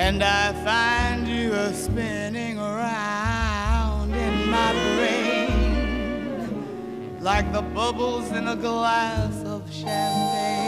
and I find you a spinning around in my brain like the bubbles in a glass of champagne.